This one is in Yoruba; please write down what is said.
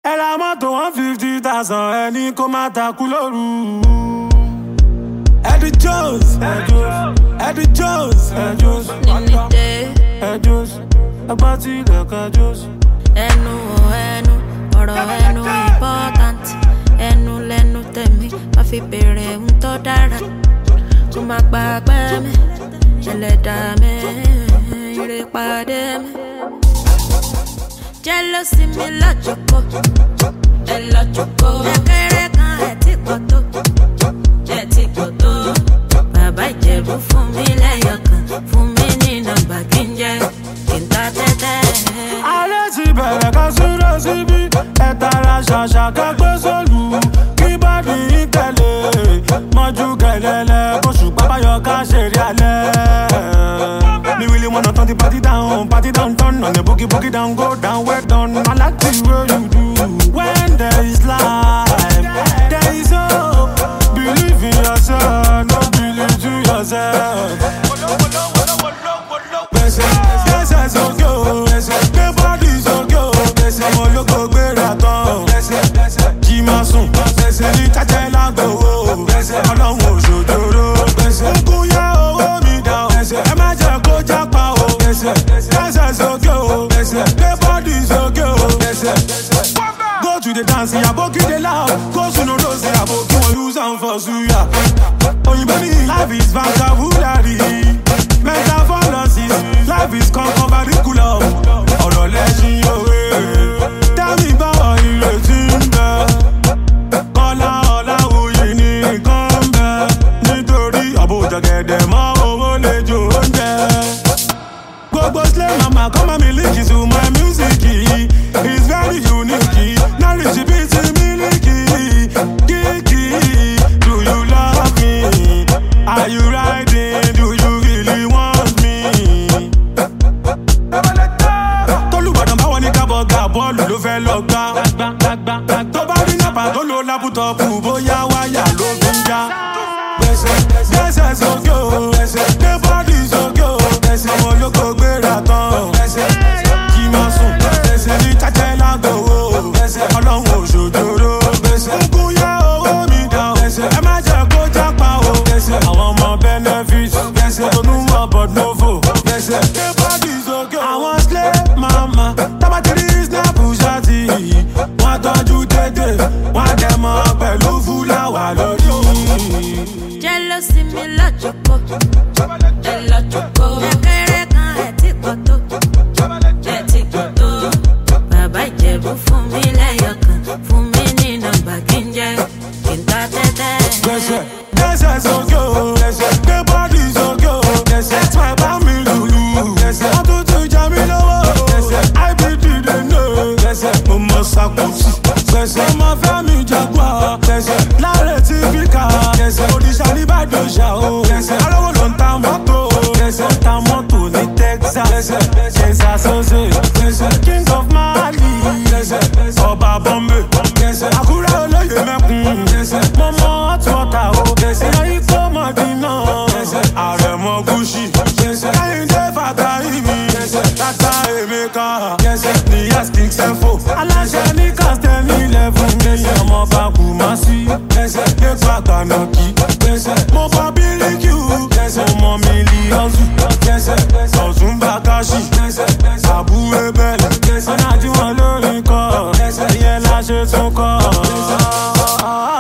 ẹ ra mọ́tò 150,000 ẹni kó má takú lóru. Eddie Jones, Eddie Jones, ẹgbọ́n tí ilẹ̀kẹ̀ Jones. Ẹnu ọ̀rọ̀ ẹnu important. Ẹnu lẹ́nu tẹ̀mí, má fi bèrè ohun tó dára. Kó má gbàgbé mi, ẹlẹ́dàá mi, ire pàdé mi. Jealousy mi lọ́jọ́kọ́, ẹ lọ́jọ́kọ́. Ẹ̀kẹ́rẹ́ kan ẹ̀ tí kò tó, ẹ̀ tí kò tó. Bàbá Ìjẹ̀bú fún mi lẹ́yọ̀kan, fún mi ní nọ́mbà kí n jẹ́ kí n ta tẹ́tẹ́. Alẹ́ ti bẹ̀rẹ̀ ká súré síbí, ẹ tara ṣàṣà kẹ́gbẹ́ sólù. Kí bọ́dì yín tẹ̀lé, mọ́jú kẹ̀lẹ́lẹ́, kóṣù pápáyọ̀ ká ṣeré alẹ́. Me really wanna turn the party down, turn on the boogie down, go down, well done. I like the way you do. When there is life, there is hope. Believe in yourself, no believe to yourself. Yes, it's okay. The body's okay. I'm a local better. Jimasun, ní cháchẹ́ lágbo. Ọlọ́run òṣòjòrò. Ogun yẹ owó mi dá o. Ẹ má jẹ́ kó jápa o. Ẹsẹ̀ sókè o. The body's okay o. Go to the dance, aboki dey loud. Go to no rose, aboki wan use am for suya. Oyinbo ni life is vocabulary. Metaphorosis, life is curriculum. Ọ̀rọ̀ lẹ́sìn òwe. Tẹ́mi báwọ̀ ìrètí ń bẹ. Kọ́lá Ọláwuyì ní nǹkan ń bẹ. Nítorí àbójọ̀gẹ̀dẹ̀ mọ́ owó lè jò oúnjẹ. Gbogbo slay mama come and miliki to my music. It's very unique. Now rich beat miliki. Kiki, do you love me? Are you riding? Do you really want me? Tolúbàdàn báwọn ní kábọ̀ ga bọ́ọ̀lù ló fẹ́ lọ gbá. Tó bá rí nàpà tó lo lápútọ̀pù bóyá wáyà ló fi ń já. Gbẹ́sẹ̀ sókè o, the body's okay o. Àwọn olóko gbéra tán. Kí máa sùn, ní cháchẹ́ lágbo o. Ọlọ́run òṣòjòrò. Ogun yẹ owó mi dá o. Ẹ má jẹ́ kó jápa o. Àwọn ọmọ benefit, tonúmọ̀ but no fo. The body's okay o. Àwọn slay mama, tábàtìrí snap ṣáàtì. Wọ́n tọ́jú tètè, wọ́n dẹ̀ mọ́ pẹ̀lú fúláwà lórí. Jealousy mi lọ́jọ́kọ́, ẹ lọ́jọ́kọ́. Ẹ̀kẹ́rẹ́ kan ẹ̀ tí kò tó, ẹ̀ tí kò tó. Bàbá Ìjẹ̀bú fún mi lẹ́yọ̀kan, fún mi ní nọ́mbà kí n jẹ́ kí n ta tẹ́tẹ́. Gbẹ́sẹ̀ sókè o, the body's okay o. That's why bá mi lùlù. Wọ́n tún ti jẹ mí lówó. IBD dey know. Mo mọ Sakusi. Ọmọ Fẹ́mi Jaguar. Láre tí bíkà. Òrìṣà ní Bàdóṣà o. Arówó ló ń ta mọ́tò. Ó ń ta mọ́tò ní Texas. Sose. King of Mali. Ọba Bombay. Àkúrẹ́ olóyè mẹ́kun. Mo mọ hot water o. Ìyá ikó Mọ̀dínà. Àrẹ̀mọ Gúúsì. Kẹ́hìndé Fàtáìmì. Tata Emeka. Níyàs King Sefo. Aláṣẹ ní Kastẹ́ni 11. Ọmọ bá Kùmásí. Gbégbá Gbànàkì. Mo bá Bíríkì. Mo mọ Mílíọ̀nù. Ọ̀tún Bákáṣì. Àbú Ebele. Ọ̀nà àjíwọ̀n lórí kọ́. Ìyẹn la ṣe tún kọ́.